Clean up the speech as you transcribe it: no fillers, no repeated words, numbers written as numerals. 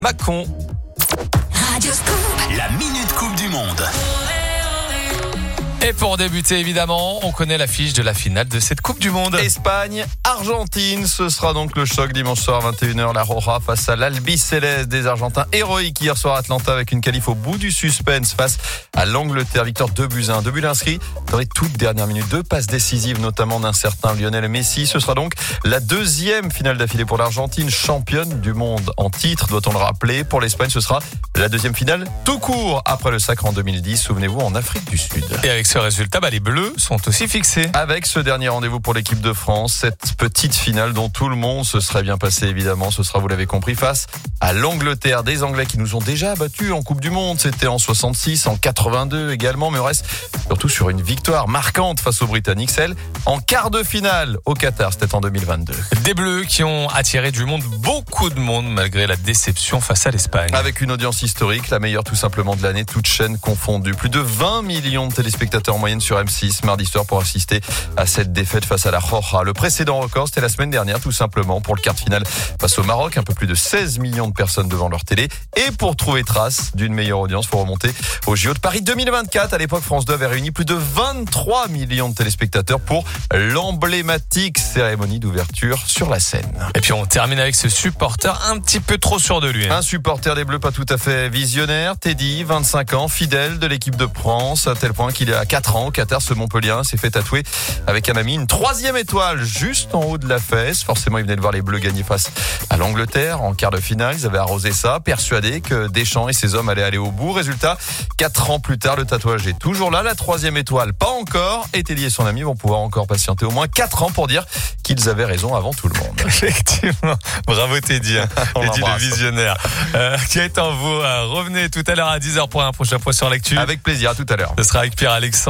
Macron. La Minute Coupe du Monde. Et pour débuter, évidemment, on connaît l'affiche de la finale de cette Coupe du Monde. Espagne-Argentine, ce sera donc le choc dimanche soir à 21h. La Roja face à l'Albiceleste des Argentins. Héroïque hier soir à Atlanta avec une qualif au bout du suspense face à l'Angleterre. Victoire 2-1. 2 buts inscrits dans les toutes dernières minutes. 2 passes décisives, notamment d'un certain Lionel Messi. Ce sera donc la deuxième finale d'affilée pour l'Argentine, championne du monde en titre, doit-on le rappeler. Pour l'Espagne, ce sera la deuxième finale tout court après le sacre en 2010. Souvenez-vous, en Afrique du Sud. Et avec ce résultat, les Bleus sont aussi fixés. Avec ce dernier rendez-vous pour l'équipe de France, cette petite finale dont tout le monde se serait bien passé évidemment, ce sera, vous l'avez compris, face à l'Angleterre. Des Anglais qui nous ont déjà battus en Coupe du Monde, c'était en 66, en 82 également, mais on reste surtout sur une victoire marquante face aux Britanniques, celle en quart de finale au Qatar, c'était en 2022. Des Bleus qui ont attiré du monde, beaucoup de monde, malgré la déception face à l'Espagne. Avec une audience historique, la meilleure tout simplement de l'année, toutes chaînes confondues. Plus de 20 millions de téléspectateurs en moyenne sur M6 mardi soir pour assister à cette défaite face à la Roja. Le précédent record, c'était la semaine dernière tout simplement pour le quart de finale face au Maroc. Un peu plus de 16 millions de personnes devant leur télé. Et pour trouver trace d'une meilleure audience, faut remonter au JO de Paris 2024. À l'époque, France 2 avait réuni plus de 23 millions de téléspectateurs pour l'emblématique cérémonie d'ouverture sur la scène. Et puis on termine avec ce supporter un petit peu trop sûr de lui. Un supporter des Bleus pas tout à fait visionnaire, Teddy, 25 ans, fidèle de l'équipe de France, à tel point qu'il y a 4 ans, au Qatar, ce Montpellierin s'est fait tatouer avec un ami une 3e étoile juste en haut de la fesse. Forcément, il venait de voir les Bleus gagner face à l'Angleterre en quart de finale. Ils avaient arrosé ça, persuadés que Deschamps et ses hommes allaient aller au bout. Résultat, 4 ans plus tard, le tatouage est toujours là. La 3e étoile, pas encore. Et Teddy et son ami vont pouvoir encore patienter au moins 4 ans pour dire qu'ils avaient raison avant tout le monde. Effectivement. Bravo Teddy. Teddy le visionnaire. Gaëtan, vous revenez tout à l'heure à 10h pour un prochain point sur l'actu. Avec plaisir, à tout à l'heure. Ce sera avec Pierre-Alexandre.